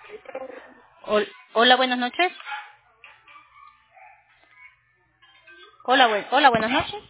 Hola, buenas noches. Hola, buenas noches.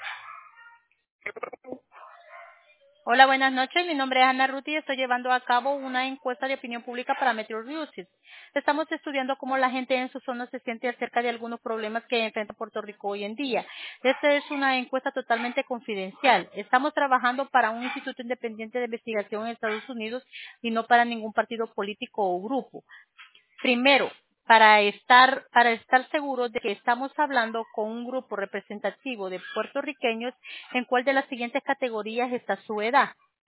Hola, buenas noches. Mi nombre es Ana Ruth y estoy llevando a cabo una encuesta de opinión pública para Metro Music. Estamos estudiando cómo la gente en su zona se siente acerca de algunos problemas que enfrenta Puerto Rico hoy en día. Esta es una encuesta totalmente confidencial. Estamos trabajando para un instituto independiente de investigación en Estados Unidos y no para ningún partido político o grupo. Primero, para estar seguros de que estamos hablando con un grupo representativo de puertorriqueños, ¿en cuál de las siguientes categorías está su edad?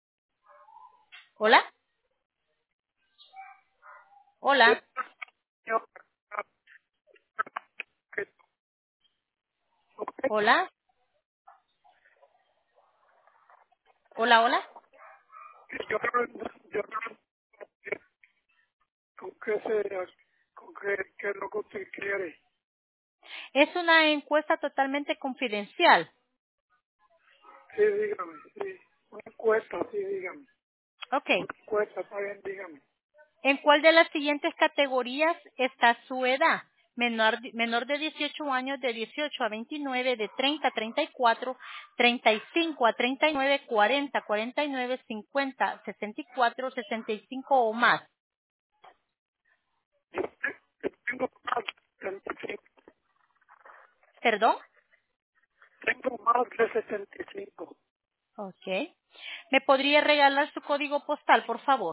Hola, hola, Yo, hola, hola, hola. yo, yo, con qué se, con qué es lo que usted quiere. Es una encuesta totalmente confidencial. Sí, dígame, sí. Una encuesta, sí, dígame. Ok. Una encuesta, está bien, dígame. ¿En cuál de las siguientes categorías está su edad? Menor de 18 años, de 18 a 29, de 30 a 34, 35 a 39, 40, 49, 50, 64, 65 o más. Tengo más de 65. ¿Perdón? Tengo más de 65. Ok. ¿Me podría regalar su código postal, por favor?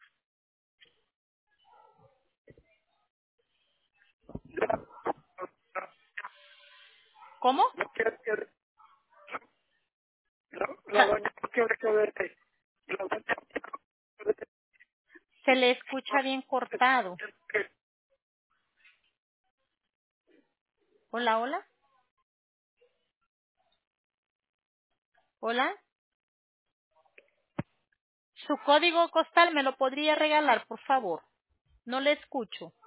¿Cómo? No quiere que, la Sa- doña no quiere que vete. La doña Se le escucha bien cortado. Hola, hola. Hola. Su código postal me lo podría regalar, por favor. No le escucho.